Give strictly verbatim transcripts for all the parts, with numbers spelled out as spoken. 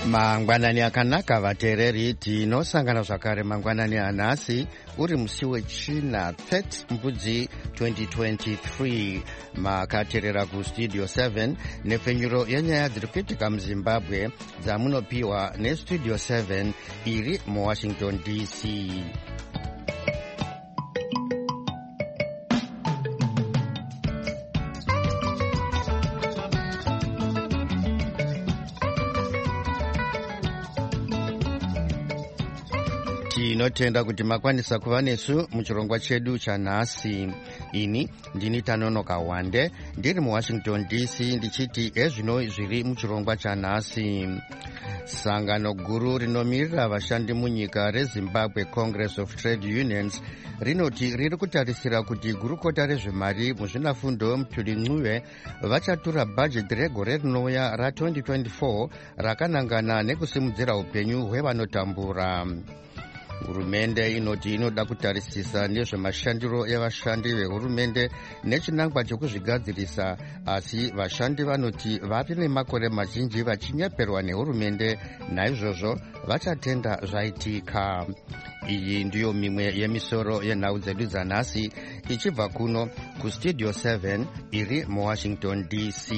Mangwanani akanaka vateereri, tinosangana zvakare mangwanani anhasi uri musi wechina thirty mbudzi twenty twenty-three. Makateerera kustudio seven nepfenyuro yenyaya dziri kuitika muzimbabwe dzamunopiwa nestudio seven iri muwashington D C. Tinotenda kuti makwanisa kuva nesu muchirongwa chedu chanhasi. Ini ndini Tanonoka Wande ndiri muwashington D C ndichiti ezvino zviri muchirongwa chanhasi. Sangano guru rinomirira vashandi munyika reZimbabwe Congress of Trade Unions rinoti riri kutarisira kuti gurukota rezvemari muzvinafundo Mthuli Ncube vachatura bhajeti regore rinouya ra twenty twenty-four rakanangana nekusimudzira upenyu hwevanotambura. Hurumende inoti inoda kutarisisa nezvemashandiro evashandi vehurumende nechinangwa chekuzvigadzirisa, asi vashandi vanoti vapi nemakore mazhinji vachinyeperwa nehurumende, naizvozvo vachatenda zvaitika. Iyi ndiyo mimwe yemisoro yenhau dzedu dzanhasi ichibva kuno kustudio seven iri muwashington D C.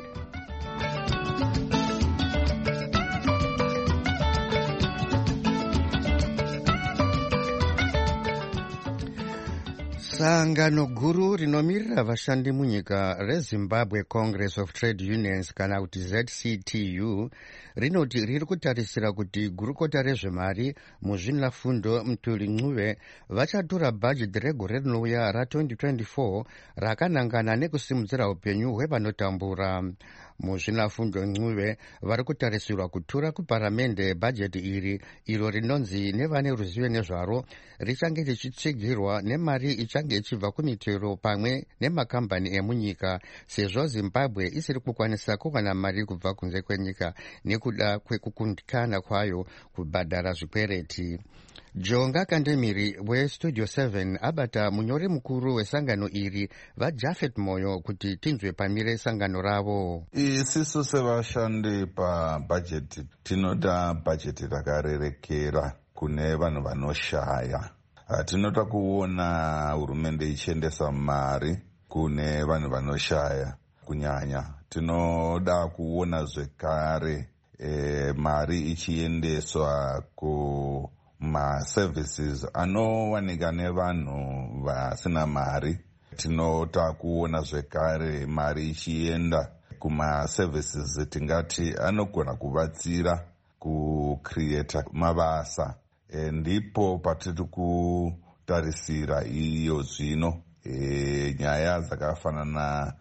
Sangano guru rinomirira vashandi munyika reZimbabwe Congress of Trade Unions kana kuti Z C T U rinoti riri kutarisira kuti gurukota rezvemari muzvinafundo Mthuli Ncube vachatura bhajeti regore rinouya ra twenty twenty-four rakanangana nekusimudzira upenyu hwevanotambura. Muzvinafundo Ncube vari kutarisirwa kutura kuparamende bhajeti iri iro rinonzi nevane ruzivo nezvaro richange richitsigirwa nemari ichange ichibva kumitero pamwe nemakambani emunyika, sezvo Zimbabwe isiri kukwanisa kuwana mari kubva kunze kwenyika nekuda kwekukundikana kwayo kubhadhara zvikwereti. Jonga Kandemiri westudio seven abata munyori mukuru wesangano iri vaJafet Moyo kuti tinzwe pamire sangano ravo. Isisu sevashandi pabhajeti tinoda bhajeti rakarerekera kune vanhu vanoshaya. Tinoda kuona hurumende ichiendesa mari kune vanhu vanoshaya kunyanya. Tinoda kuona zvekare e, mari ichiendeswa ku maservices anowanika nevanhu vasina mari. Tinoda kuona zvekare mari ichienda kumaservices tingati anogona kubatsira kucreata mabasa. E, ndipo patiri kutarisira iyo zvino e, nyaya dzakafanana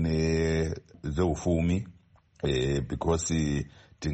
nezveufumi e, because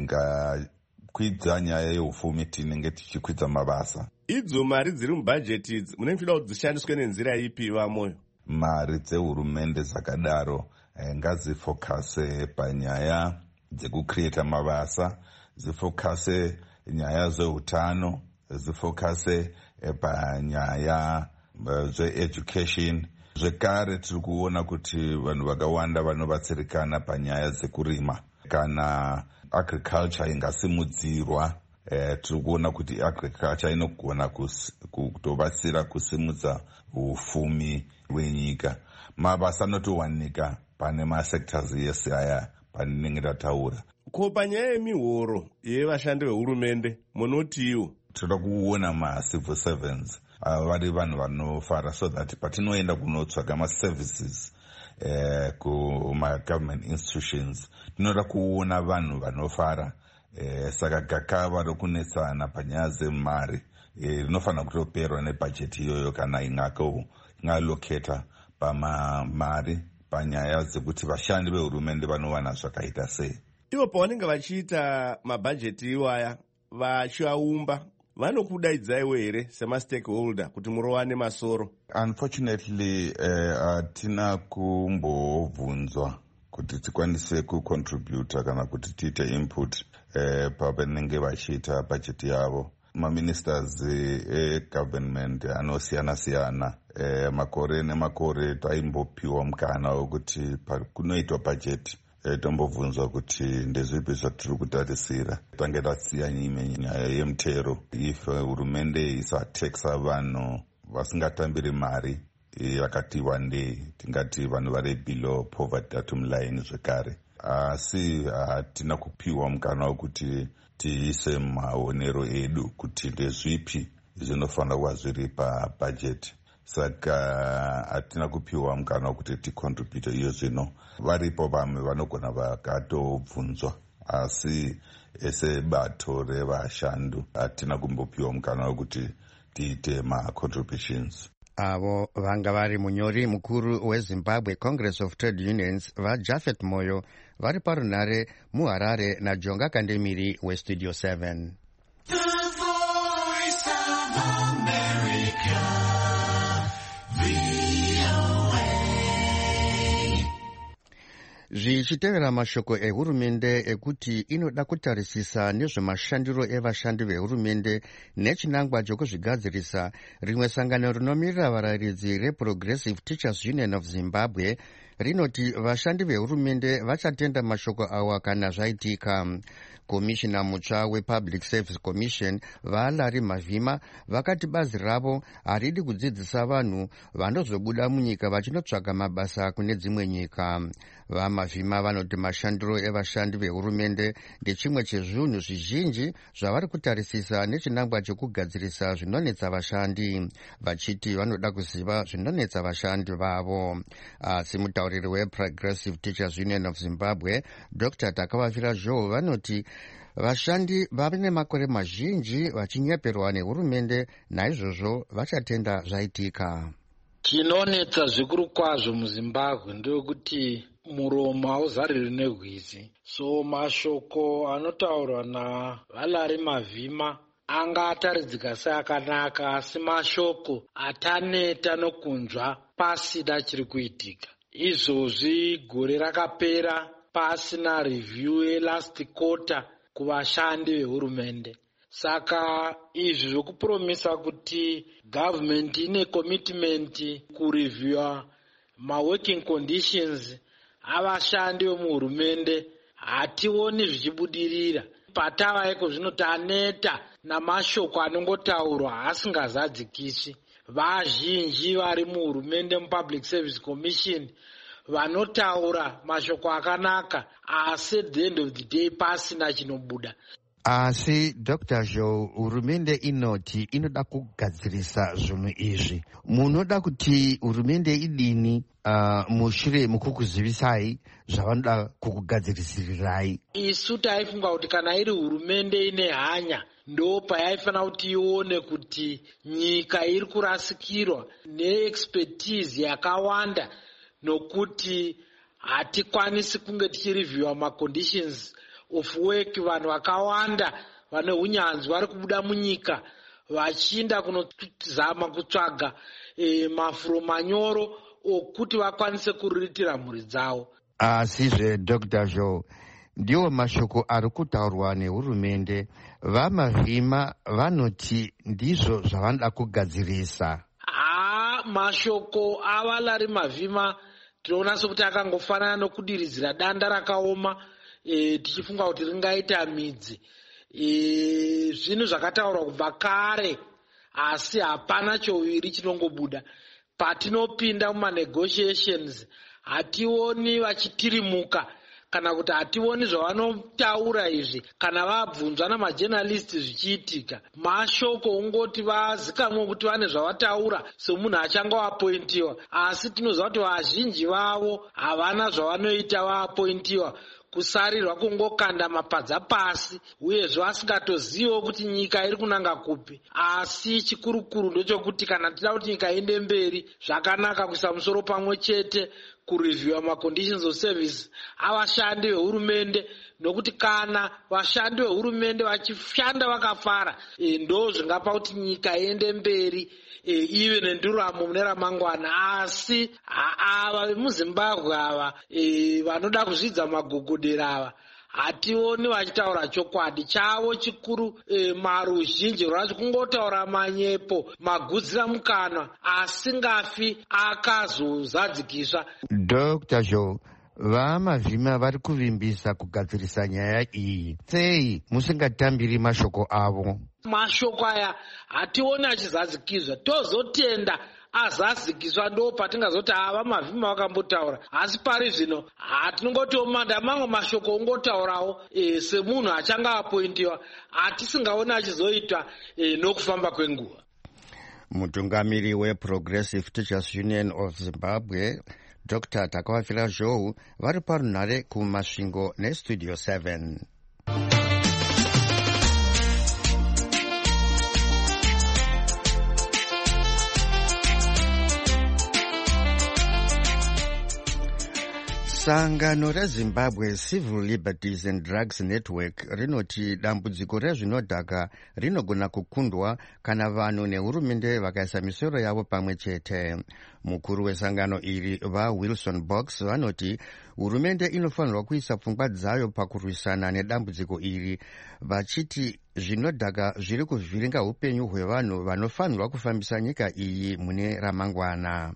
tingakwidza nyaya yeufumi tinenge tichikwidza mabasa. Idzo mari dziri mubhajeti idzi munenge muchida kuti dzishandiswe nenzira ipi vamoyo? Mari dzehurumende dzakadaro e, ngadzifokase panyaya dzekucreata mabasa, zifokase nyaya zveutano, zifokase panyaya zveeducation. Zvekare tiri kuona kuti vanhu vakawanda vanobatsirikana panyaya dzekurima. Kana agriculture ingasimudzirwa, eh, tiri kuona kuti agriculture inogona kutobatsira kusimudza ufumi hwenyika. Mabasa anotowanika pane masectors yese aya paninenge ndataura. Ko panyaya yemihoro yevashandi vehurumende munotiwo? Toda kuona ma-civil servants vari vanhu vanofara, so that patinoenda kunotsvaga ma-services eh, kuma-government institutions tinoda kuona vanhu vanofara. Eh, saka gakava rokunetsana panyaya dzemari rinofanira eh, kutoperwa nebhajeti iyoyo kana ingaloketa pamamari panyaya dzekuti vashandi vehurumende vanowana zvakaita sei. Ivo pavanenge vachiita mabhajeti iwaya vachiaumba vanokudaidzaiwo here semastakeholder kuti murowane masoro? Unfortunately hatina uh, kumbobvunzwa kuti tikwanise kucontributa kana kuti tiite input uh, pavanenge vachiita bhajeti yavo. Maministers egovernment uh, anosiyana siyana. Uh, makore nemakore taimbopiwa mukana wekuti kunoitwa bhajeti tombobvunzwa kuti ndezvipi zvatiri kutarisira. Tange tasiya nyaya yemutero. If hurumende isateksa vanhu vasingatambiri mari yakati wandei, tingati vanhu vari below poverty atom line zvekare. Asi hatina kupiwa mukana wekuti tiise maonero edu kuti ndezvipi zvinofanira kuva zviri pabudget. Saka hatina kupiwa mukana wekuti ticontribute iyo zvino. Varipo vamwe vanogona vakatobvunzwa, asi sebato revashandi hatina kumbopiwa mukana wekuti tiite ma-contributions. Avo vanga vari munyori mukuru weZimbabwe Congress of Trade Unions vaJafet Moyo vari parunare muHarare naJonga Kandemiri weStudio seven. The Voice of America, V O A. Zvichitevera mashoko ehurumende ekuti inoda kutarisisa nezvemashandiro evashandi vehurumende nechinangwa chokuzvigadzirisa, rimwe sangano rinomirira varayiridzi reProgressive Teachers Union of Zimbabwe rinoti vashandi vehurumende vachatenda mashoko awa kana zvaitika. Komishina mutsva wePublic Service Commission vaLarry Mavhima vakati bazi ravo haridi kudzidzisa vanhu vanozobuda munyika vachinotsvaga mabasa kune dzimwe nyika. VaMavhima vanoti mashandiro evashandi vehurumende ndechimwe chezvinhu zvizhinji zvavari kutarisisa nechinangwa chokugadzirisa zvinonetsa vashandi, vachiti vanoda kuziva zvinonetsa vashandi vavo. Asi mutauriri weProgressive Teachers Union of Zimbabwe Doctor Takavafira Joe vanoti vashandi vave nemakore mazhinji vachinyeperwa nehurumende, naizvozvo vachatenda zvaitika. Chinonetsa zvikuru kwazvo muZimbabwe ndekuti muromo hauzariri negwizi. So mashoko anotaurwa naVaLarry Mavhima anga ataridzika seakanaka, asi mashoko ataneta nokunzva pasina chiri kuitika. Izvozvi gore rakapera pasina review yelast quarter kuvashandi vehurumende. Saka izvi zvokupromisa kuti government ine commitment kureviewa ma-working conditions avashandi vemuhurumende hationi zvichibudirira. Patavaiko zvino taneta namashoko anongotaurwa asingazadzikiswi. Vazhinji vari muhurumende muPublic Service Commission vanotaura mashoko akanaka, asi at the end of the day pasina chinobuda. Asi Doctor Joe, hurumende inoti inoda kugadzirisa zvinhu izvi. Munoda kuti hurumende idini uh, mushure mukukuzivisai zvavanoda kukugadzirisirai? Isu taifunga kuti kana iri hurumende ine hanya ndo payaifanira kuti ione kuti nyika iri kurasikirwa neexpertise yakawanda, nokuti hatikwanisi kunge tichireviewa maconditions of work. Vanhu vakawanda vane unyanzvi vari kubuda munyika vachiinda kunozama kutsvaga e, mafuro manyoro okuti vakwanise kuriritira mhuri dzavo. Asizve Doctor Joe, ndiwo mashoko ari kutaurwa nehurumende. VaMavhima vanoti ndizvo zvavanoda kugadzirisa. Ah, mashoko avaLarry Mavhima tinoona sokuti akangofanana nokudiridzira danda rakaoma, e, tichifunga kuti ringaita midzi. E, zvinhu zvakataurwa kubva kare, asi hapana choviri chinongobuda. Patinopinda mumanegotiations hationi vachitirimuka, kana kuti hationi zvavanotaura izvi kana vabvunzwa namajournalists zvichiitika. Mashoko ungoti vazikamwe kuti vane zvavataura semunhu achanga wapointiwa, asi tinoziva kuti vazhinji vavo havana zvavanoita vaapointiwa, kusarirwa kungokanda mapadza pasi, uyezve vasingatoziviwo kuti nyika iri kunanga kupi. Asi chikurukuru ndechokuti kana tida kuti nyika iende mberi, zvakanaka kuisa musoro pamwe chete kureviewa maconditions of service avashandi vehurumende, nokuti kana vashandi vehurumende vachishanda vakafara, e, ndo zvingapa kuti nyika iende mberi, e, ive nenduramo mune ramangwana. Asi ava vemuZimbabwe ava e, vanoda kuzvidza magogodera ava hationi vachitaura chokwadi. Chavo chikuru e, maruzhinji rwacho kungotaura manyepo, magudzira mukanwa, asingafi akazozadzikiswa. Doctor Joe, vamavhima vari kuvimbisa kugadzirisa nyaya iyi. Sei musingatambiri mashoko avo? Mashoko aya hationi achizadzikizwa, tozotenda azadzikiswa ndo patingazoti ava mavhima vakambotaura. Asi pari zvino hatinongotiwo manda mamwe mashoko ongotaurawo e, semunhu achanga apointiwa atisingaoni achizoita e, nokufamba kwenguva. Mutungamiri weProgressive Teachers Union of Zimbabwe Doctor Takawafila Zhou vari parunhare kumasvingo nestudio seven. Sangano reZimbabwe Civil Liberties and Drugs Network rinoti dambudziko rezvinodhaka rinogona kukundwa kana vanhu nehurumende vakaisa misoro yavo pamwe chete. Mukuru wesangano iri vaWilson Box vanoti hurumende inofanirwa kuisa pfungwa dzayo pakurwisana nedambudziko iri, vachiti zvinodhaka zviri kuvhiringa upenyu hwevanhu vanofanirwa kufambisa nyika iyi mune ramangwana.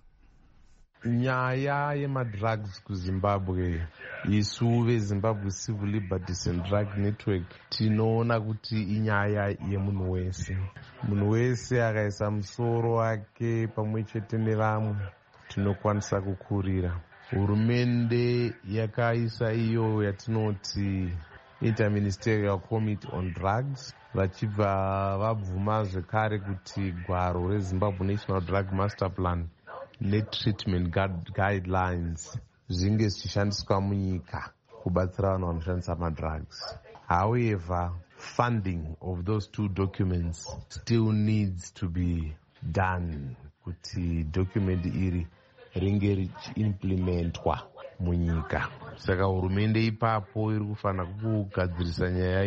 Nyaya yemadrugs kuZimbabwe, isu veZimbabwe Civil Liberties and Drug Network tinoona kuti inyaya yemunhu wese. Munhu wese akaisa musoro wake pamwe chete nevamwe tinokwanisa kukurira. Hurumende yakaisa iyo yatinoti Interministerial Committee on Drugs, vachibva vabvuma zvekare kuti gwaro reZimbabwe National Drug Master Plan netreatment guidelines zvinge zvichishandiswa munyika kubatsira vanhu vanoshandisa madrugs. However, funding of those two documents still needs to be done kuti document iri ringe richiimplementwa munyika. Saka hurumende ipapo iri kufanira kugadzirisa nyaya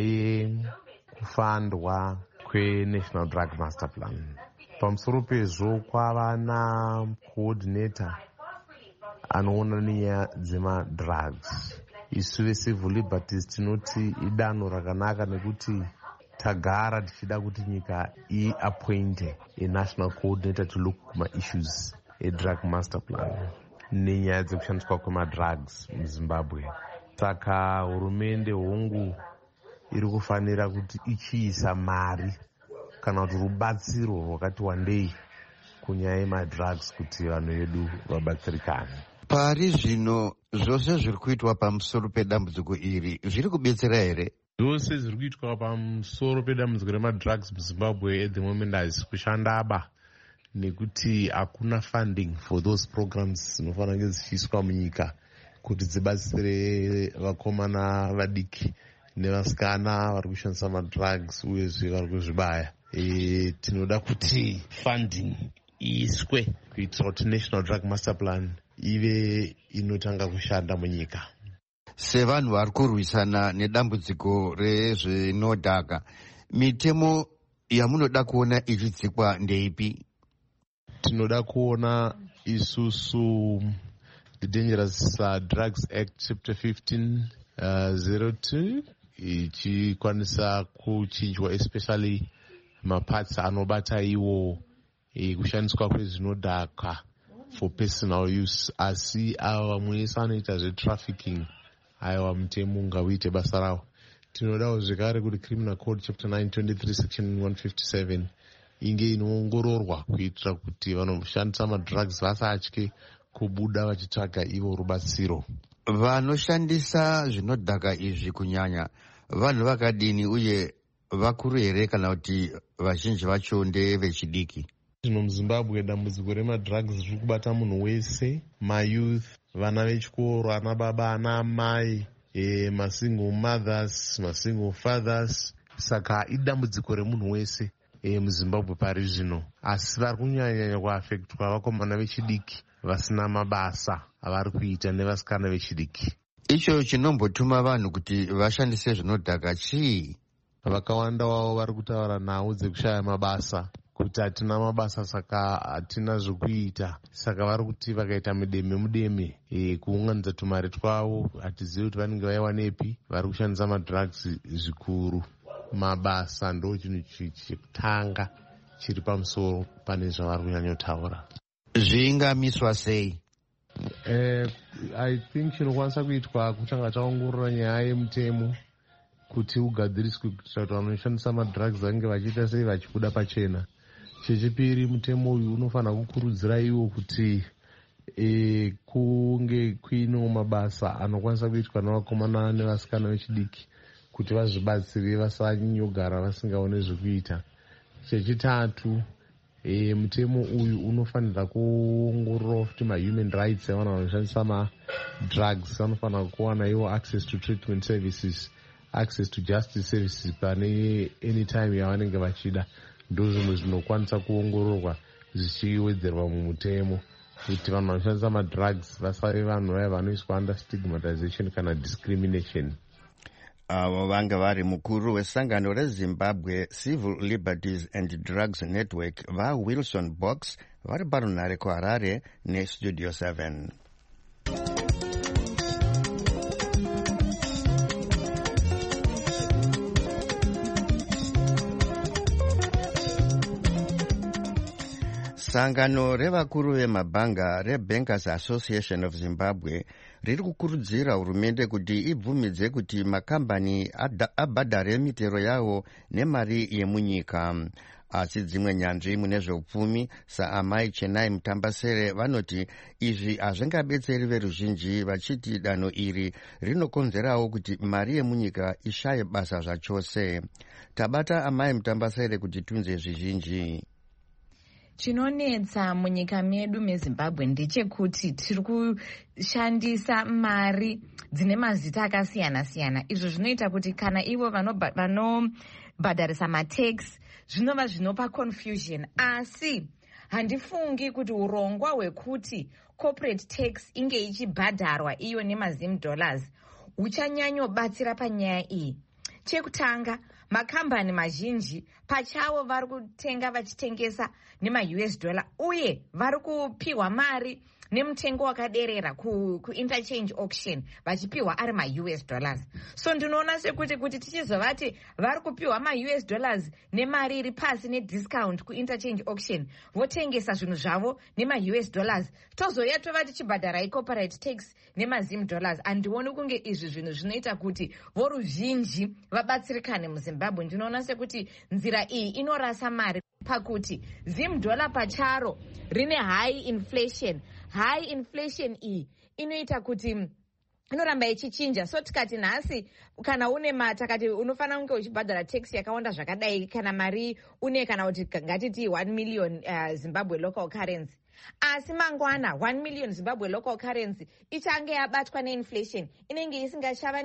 yekufandwa kweNational Drug Master Plan. Pamusoro pezvo kwava nacoordinator anoona nenyaya dzemadrugs. Isu veCivil Liberties tinoti idanho rakanaka nekuti tagara tichida kuti nyika iappointe a-national coordinator to look kuma-issues a-drug master plan nenyaya dzekushandiswa kwemadrugs muZimbabwe. Saka hurumende hongu iri kufanira kuti ichiisa mari kana kuti rubatsiro rwakati wandei kunyaya yemadrugs kuti vanhu vedu vabatsirikane. Pari zvino zvose zviri kuitwa pamusoro pedambudziko iri zviri kubetsera here? Zvose zviri kuitwa pamusoro pedambudziko remadrugs muZimbabwe at the moment hazisi kushandaba nekuti hakuna funding for those programs dzinofanira kunge dzichiiswa munyika kuti dzibatsire vakomana vadiki nevasikana vari kushandisa madrugs uyezve vari kuzvibaya. E, tinoda kuti funding iiswe kuitira kuti National Drug Master Plan ive inotanga kushanda munyika. Sevanhu vari kurwisana nedambudziko rezvinodhaka, mitemo yamunoda kuona ichidzikwa ndeipi? Tinoda kuona isusu the Dangerous uh, Drugs Act Chapter fifteen oh two ichikwanisa kuchinjwa, especially mapatsi anobata iwo e, kushandiswa kwezvinodhaka for personal use. Asi ava vamwe vese anoita zvetrafficking, aiwa mutemo ungauite basa rawo. Tinodawo zvekare kuti Criminal Code Chapter nine twenty-three Section one fifty-seven inge inoongororwa kuitira kuti vanoshandisa madrugs vasatye kubuda vachitsvaga ivo rubatsiro. Vanoshandisa zvinodhaka izvi kunyanya vanhu vakadini uye vakuru here kana kuti vazhinji vacho ndevechidiki? Zvino muZimbabwe dambudziko remadrugs riri kubata munhu wese, mayouth, vana vechikoro, ana baba, ana amai, e, masingle mothers, masingle fathers. Saka idambudziko remunhu wese e, muZimbabwe pari zvino. Asi vari kunyanya kuafektwa vakomana vechidiki vasina mabasa avari kuita nevasikana vechidiki. Icho chinombotuma vanhu kuti vashandise zvinodhaka chii? Vakawanda wavo vari kutaura nhau dzekushaya mabasa, kuti hatina mabasa saka hatina zvekuita. Saka vari kuti vakaita mudeme mudeme e, kuunganidza tumari twavo, hatizivi kuti vanenge vaiwa nepi. Vari kushandisa madrugs zvikuru. Mabasa ndo chinhu chekutanga chiri pamusoro pane zvavari kunyanyotaura. Zvingamiswa sei? Eh, I think chinokwanisa kuitwa kuchanga chaongorora nyaya yemutemo kuti ugadziriswe kuitira kuti vanoshandisa madrugs vange vachiita sei vachibuda pachena. Chechipiri, mutemo uyu unofanira kukurudzira iwo kuti e, kunge kuino mabasa anokwanisa kuitwa navakomana nevasikana vechidiki kuti vazvibatsire vasanyogara vasingaone zvekuita. Chechitatu, e, mutemo uyu unofanira kuongorora kuti mahuman rights evanhu vanoshandisa madrugs vanofanira kuwana iwo access to treatment services, access to justice services pane any time yavanenge vachida. Ndo zvinhu zvinokwanisa kuongororwa zvichiwedzerwa mumutemo kuti vanhu vanoshandisa madrugs vasave vanhu vaya vanoiswa under stigmatization kana discrimination. Avo vanga vari mukuru wesangano reZimbabwe Civil Liberties and Drugs Network vaWilson Box vari parunhare kuHarare neStudio seven. Sangano revakuru vemabhanga reBankers Association of Zimbabwe riri kukurudzira hurumende kuti ibvumidze kuti makambani abhadhare mitero yawo nemari yemunyika. Asi dzimwe nyanzvi mune zveupfumi saamai Chenai Mutambasere vanoti izvi hazvingabetseri veruzhinji, vachiti danho iri rinokonzerawo kuti mari yemunyika ishaye basa zvachose. Tabata amai Mutambasere kuti tunze zvizhinji. Chinonetsa munyika medu meZimbabwe ndechekuti tiri kushandisa mari dzine mazita akasiyana siyana. Izvo zvinoita kuti kana ivo vanobhadharisa matax zvinova zvinopa confusion. Asi handifungi kuti urongwa hwekuti corporate tax inge ichibhadharwa iyo nemazim dollars huchanyanyobatsira panyaya iyi. Chekutanga, makambani mazhinji pachavo vari kutenga vachitengesa nema-U S dollar uye vari kupiwa mari nemutengo wakaderera ku, ku interchange auction vachipiwa ari ma-U S dollars. So ndinoona sekuti kuti tichizovati vari kupiwa ma-U S dollars nemari iri pasi nediscount ku interchange auction votengesa zvinhu zvavo nema-U S dollars, tozoya tova tichibhadharai corporate tax nemazim dollars. Handioni kunge izvi zvinhu zvinoita kuti voruzhinji vabatsirikane muZimbabwe. Ndinoona sekuti nzira iyi inorasa mari pakuti zim dollar pacharo rine high inflation. High inflation iyi inoita kuti inoramba ichichinja. So tikati nhasi kana une matakati unofanira kunge uchibhadhara tax yakawanda zvakadai, kana mari une kana kuti ngatiti one million uh, Zimbabwe local currency, asi mangwana one million Zimbabwe local currency ichange yabatwa neinflation inenge isingachava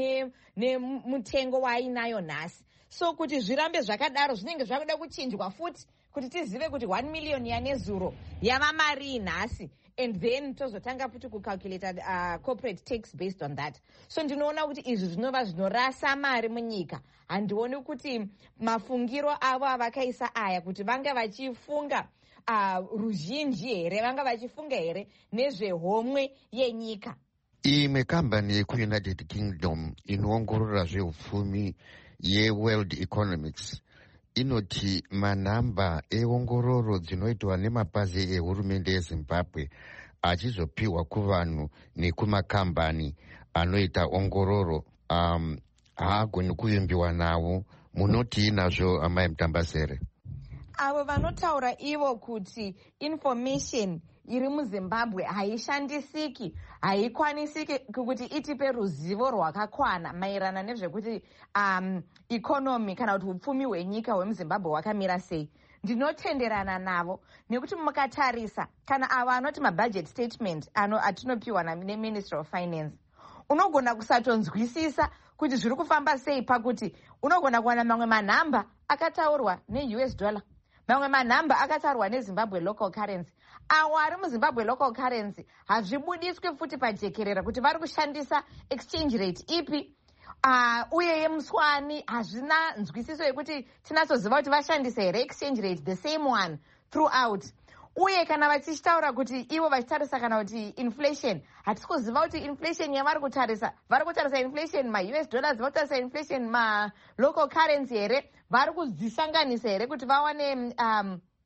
nemutengo waainayo nhasi. So kuti zvirambe zvakadaro zvinenge zvakuda kuchinjwa futi kuti tizive kuti one million yanezuro yava mari nhasi, and then tozotanga futi kucalculate uh, corporate tax based on that. So ndinoona kuti izvi zvinova zvinorasa mari munyika. Handioni kuti mafungiro avo avakaisa aya kuti vanga vachifunga uh, ruzhinji here, vanga vachifunga here nezvehomwe yenyika. Imwe kambani yekuUnited Kingdom inoongorora zveupfumi yeWorld Economics inoti manhamba eongororo dzinoitwa nemapazi ehurumende yeZimbabwe achizopiwa kuvanhu nekumakambani anoita ongororo um, haagoni kuvimbiwa nawo. Munoti nazvo amai Mutambasere? Avo vanotaura ivo kuti information iri muZimbabwe haishandisiki, haikwanisiki kuti itipe ruzivo rwakakwana maerana nezvekuti um, economy kana kuti upfumi hwenyika hwemuZimbabwe hwakamira sei. Ndinotenderana navo nekuti mukatarisa kana ava anoti mabudget statement ano atinopiwa neMinistry of Finance, unogona kusatonzwisisa kuti zviri kufamba sei, pakuti unogona kuwana mamwe manhamba akataurwa ne-U S dollar, mamwe manhamba akataurwa neZimbabwe local currency. Awo ari muZimbabwe local currency hazvibudiswi futi pajekerera kuti vari kushandisa exchange rate ipi, uh, uye yemuswani hazvina nzwisiso yekuti tinatsoziva kuti vashandisa here exchange rate the same one throughout. Uye kana vachichitaura kuti ivo vachitarisa kana kuti inflation, hatisi kuziva kuti inflation yavari kutarisa, vari kutarisa inflation ma-U S dollars, vari kutarisa inflation ma-local currency here, vari kudzisanganisa here kuti vawane um,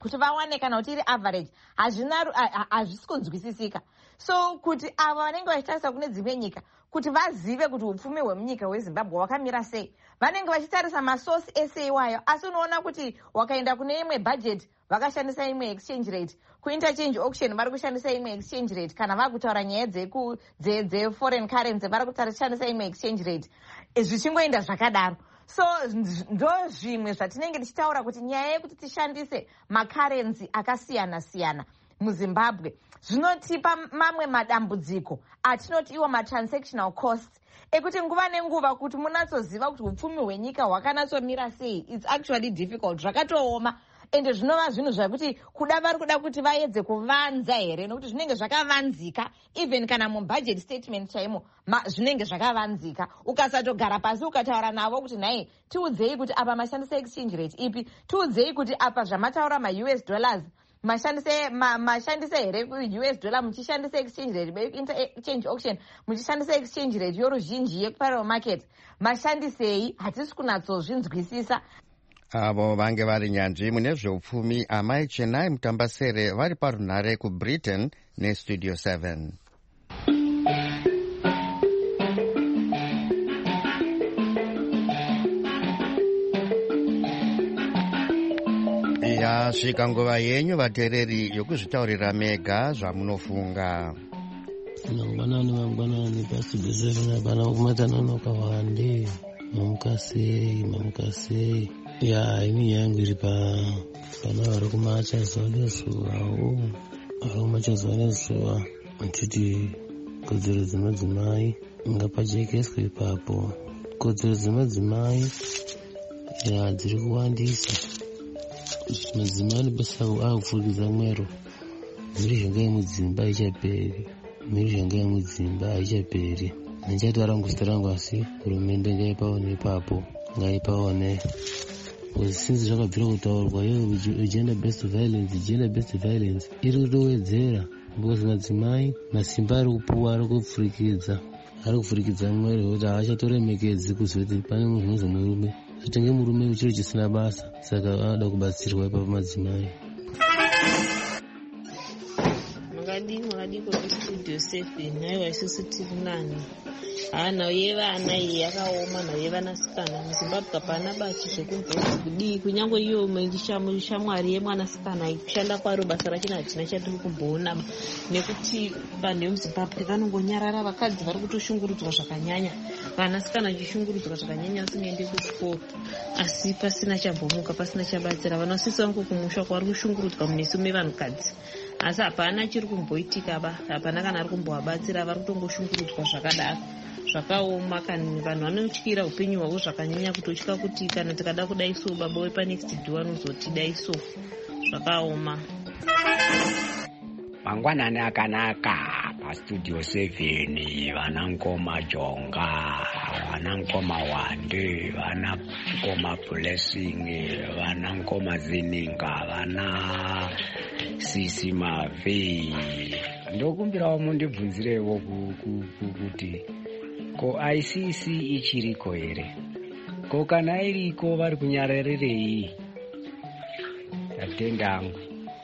kuti vawane kana kuti iri average hazvina hazvisi kunzwisisika. So kuti ava vanenge vachitarisa kune dzimwe nyika kuti vazive kuti upfumi hwemunyika hwezimbabwe hwakamira sei, vanenge vachitarisa masosi ese iwayo. Asi unoona kuti wakaenda kune imwe budget vakashandisa imwe exchange rate, kuinterchange auction vari kushandisa imwe exchange rate, kana vakutaura nyaya dzeforeign currency vari kushandisa imwe exchange rate, zvichingoenda zvakadaro. So ndo zvimwe zvatinenge tichitaura kuti nyaya yekuti tishandise makarenzi akasiyana siyana muzimbabwe zvinotipa mamwe madambudziko atinoti iwo matransactional costs ekuti nguva nenguva kuti munatsoziva kuti upfumi hwenyika hwakanatsomira sei, it's actually difficult, zvakatooma. Ende zvinova zvinhu zvakuti kuda vari kuda kuti vaedze kuvanza here, nokuti zvinenge zvakavanzika. Even kana mubudget statement chaimo zvinenge zvakavanzika. Ukasatogara pasi ukataura navo kuti nai tiudzei kuti apa mashandisa exchange rate ipi, tiudzei kuti apa zvamataura ma-U S dollars mashandise ma, mashandise here U S dollar muchishandisa exchange rate interchange auction muchishandisa exchange rate yoruzhinji yeparallel market mashandisei, hatisi kunatsozvinzwisisa. Avo vange vari nyanzvi mune zveupfumi Amai Chenai Mutambasere vari parunhare kuBritain neStudio seven. Yasvika nguva yenyu vateereri yokuzvitaurira mega zvamunofunga. Mangwanani mangwanani paStudio seven abana kumatana kawande mamukasei mamukasei. Ya ini yangu iri pa pana vari kumachazuva nezuva vari kumachazuva nezuva achiti kodzero dzemadzimai ngapajekeswe ipapo. Kodzero dzemadzimai ya dziri kuwandisa, madzimai basa akupfurikidza mwero. Mhirizhonga yemudzimba haichaperi, mhirizhonga yemudzimba haichaperi. Ndichataura nguzita rangu asi hurumende ngaipaone ipapo, ngaipaone. Since zvakabvira kutaurwa yo gender based violence gender based violence iri kutowedzera, because madzimai masimba ari kupuwa ari kupfurikidza ari kupfurikidza mwere kuti haachatoremekedzi kuzoti pane munhu unonzi murume, zvotenge murume chiro chisina basa, saka anoda kubatsirwa ipapo madzimai. Makadii makadii kuStudio seven haiwa isusu tiri nani nayo yevana iyi yakaoma, nayo yevanasikana muzimbabwe hapana basi zvekumvoti kudii. Kunyange iyo shamwari yemwanasikana kushanda kwaro basa rachina hachina chatiri kumboona, nekuti vanhu vemuzimbabwe vanongonyarara. Vakadzi vari kutoshungurudzwa zvakanyanya, vanasikana vachishungurudzwa zvakanyanya vasingaendi kuchikoro, asi pasina chambomuka, pasina chabatsira. Vanosisa vangu kumusha kwavari kushungurudzwa munesu mevanhukadzi, asi hapana chiri kumboitika ba, hapana kana ari kumbovabatsira, vari kutongoshungurudzwa zvakadaro. Zvakaoma, kana vanhu vanotyira upenyu hwavo zvakanyanya, kutotya kuti kana tikada kudai so baba wepanext door anozotidai so. Zvakaoma. Mangwanani akanaka paStudio seven, vanankoma Jonga, vanankoma Wande, vanankoma Blessing, vanankoma Zininga, vana Sisi Mavi. Ndokumbirawo mundibvunzirewo kuti ko I C C ichiriko here? Ko kana iriko vari kunyararerei? Atendangu.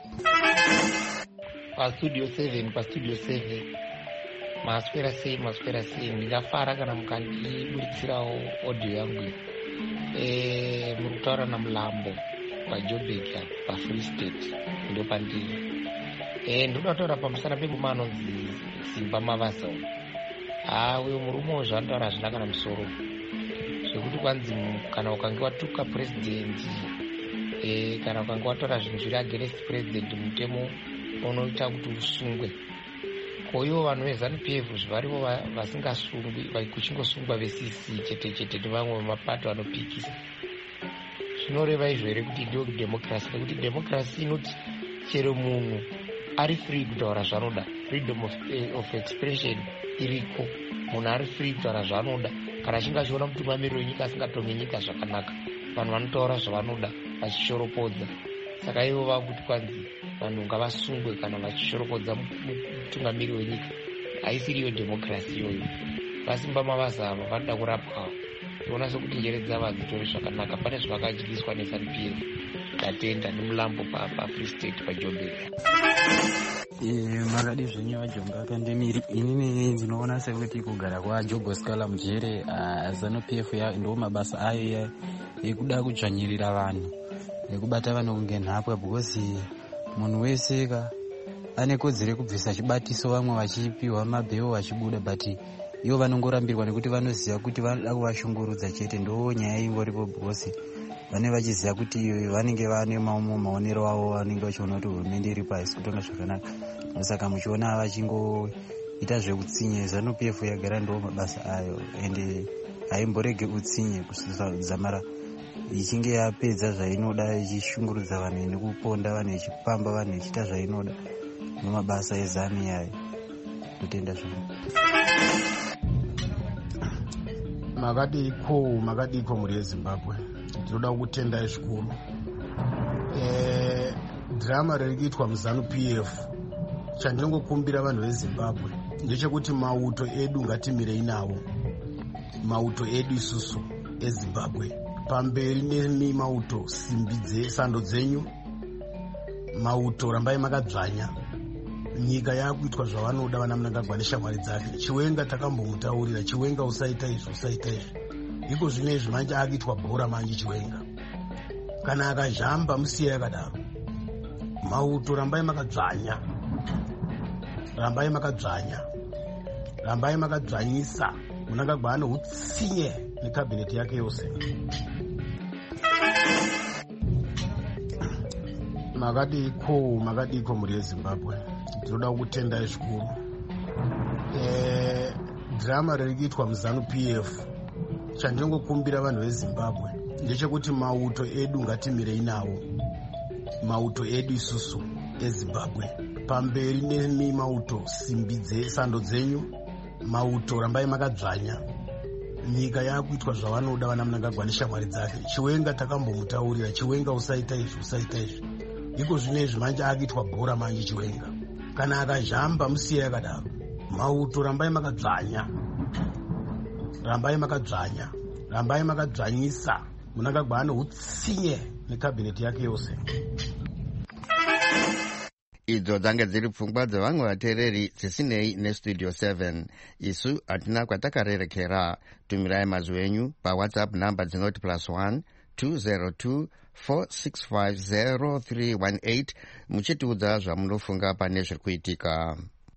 PaStudio seven, PaStudio seven. Maswera sei, maswera sei. Ndingafara kana mukandiburitsirawo audio yangu. Eh, muri kutaura naMulambo paJoburg paFree State ndo pandiri. Eh, ndoda kutaura pamusana pengoma anonzi Simba Mavaza. Ah, uyo murume zvandaura hazvina kana musoro, zvekuti kwanzi kana ukange watuka president, eh, kana ukange wataura zvinhu zviri against president, mutemo unoita kuti usungwe. Ko ivo vanhu veZANU P F zvarivo vasingasungwi, kuchingosungwa veC C chete chete nevamwe vemapato anopikisa. Zvinoreva izvo here kuti ndio democracy? Nekuti democracy inoti chero munhu ari free kutaura zvanoda, freedom of, eh, of expression iriko, munhu ari free kutaura zvanoda. Kana achinge achiona mutungamiri wenyika asingatonge nyika zvakanaka, vanhu vanotaura zvavanoda vachishoropodza. Saka ivo vakuti kwanzi vanhu ngavasungwe kana vachishoropodza mutungamiri wenyika. Haisiri iyo democracy iyoyo. Vasimba Mavaza ava vanoda kurapwa, tiona sekuti njere dzavo hadzitori zvakanaka. Pane zvavakadyiswa neSANU P F tatenda nemulambo paFree State paJobek. Makadi zvenyu vajonga pandemiri inini ndinoona sekuti kugara kwaJogoskala mujere ZANU P F ndo mabasa ayo ekuda kudzvanyirira vanhu nekubata vanhu kunge nhapwa, because munhu wese ka ane kodzero yekubvisa chibatiso, vamwe vachipiwa mabheo vachibuda, but ivo vanongorambirwa nekuti vanoziva kuti vanoda kuvashungurudza chete. Ndo nyaya ingoripo, because vane vachiziva kuti vanenge vane maonero avo, vanenge vachiona kuti hurumende iripo haisi kutonga zvakanaka. Saka muchiona vachingoita zvekutsinye, ZANU P F yagara ndo mabasa ayo, ende haimborege utsinye kusudza, mara ichinge yapedza zvainoda ichishungurudza vanhu nekuponda vanhu ichipamba vanhu ichiita zvainoda nomabasa eZANU yayo. Kutenda zvino makadiko makadiko muri yeZimbabwe. Ndinoda kutenda zvikuru eh drama riri kuitwa muZANU P F. Chandinongokumbira vanhu veZimbabwe ndechekuti mauto edu ngatimirei nawo, mauto edu isusu eZimbabwe pamberi nemi mauto simbi dzesando dzenyu, mauto rambai makadzvanya. Nyika yakuitwa zvavanoda vana munangagwa neshamwari dzake. Chiwenga takambomutaurira, Chiwenga usaita izvo usaita izvo, iko zvinezvi manje akuitwa bhora manje Chiwenga. Kana akazhamba musiya yakadaro, mauto rambai makadzvanya, rambai makadzvanya, rambai makadzvanyisa. Munangagwa ane utsinye nekabineti yake yose. Makadiko makadiko muri yeZimbabwe. Ndinoda kutenda zvikuru eh drama riri kuitwa muZANU P F. Chandinongokumbira vanhu veZimbabwe ndechekuti mauto edu ngatimirei nawo, mauto edu isusu eZimbabwe pamberi nemi mauto simbi dzesando dzenyu, mauto rambai makadzvanya. Nyika yakuitwa zvavanoda vana munangagwa neshamwari dzake. Chiwenga takambomutaurira, Chiwenga usaita izvo usaita izvo, iko zvinezvi manje akuitwa bhora manje Chiwenga. Kana akazhamba musiya yakadaro, mauto rambai makadzvanya, rambai makadzvanya, rambai makadzvanyisa. Munangagwa ane utsinye nekabineti yake yose. Idzo dzange dziri pfungwa dzevamwe vateereri dzisinei nestudio seven. Isu hatina kwatakarerekera. Tumirai mazwi enyu pawhatsapp namba dzinoti plus one two zero two four six five zero three one eight muchitiudza zvamunofunga pane zviri kuitika.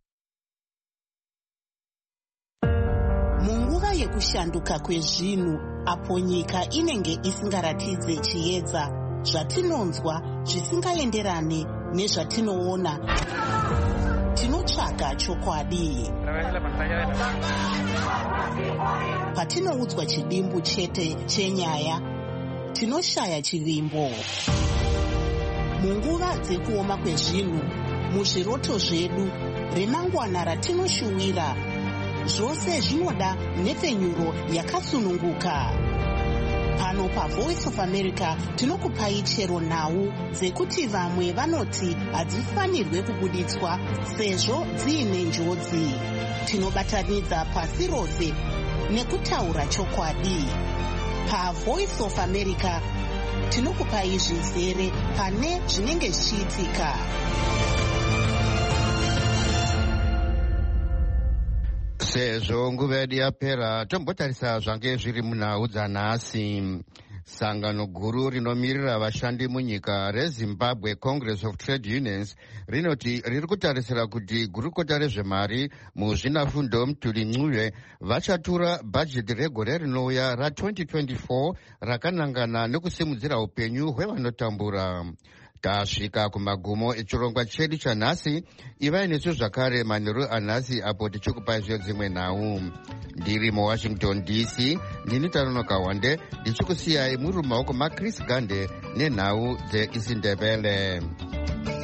Munguva yekushanduka kwezvinhu, apo nyika inenge isingaratidze chiedza, zvatinonzwa zvisingaenderane nezvatinoona, tinotsvaga chokwadi. Patinoudzwa chidimbu chete chenyaya, tinoshaya chivimbo. Munguva dzekuoma kwezvinhu, muzviroto zvedu, remangwana ratinoshuwira, zvose zvinoda nhepfenyuro yakasununguka. Pano paVoice of America tinokupai chero nhau dzekuti vamwe vanoti hadzifanirwe kubuditswa sezvo dziine njodzi. Tinobatanidza pasi rose nekutaura chokwadi. PaVoice of America tinokupai zvizere pane zvinenge zvichiitika. Sezvo nguva yedu yapera, tombotarisa zvange zviri munhau dzanhasi. Sangano guru rinomirira vashandi munyika reZimbabwe Congress of Trade Unions rinoti riri kutarisira kuti gurukota rezvemari muzvinafundo Mutuli Ncube vachatura bhajeti regore rinouya ra-twenty twenty-four rakanangana nekusimudzira upenyu hwevanotambura. Tasvika kumagumo echirongwa chedu chanhasi. Ivai nesu zvakare manheru anhasi apo tichikupai zviyo dzimwe nhau. Ndiri muWashington D C, ndini Tanonoka Wande, ndichikusiyai muri mumaoko maChris Gande nenhau dzeIsindebele.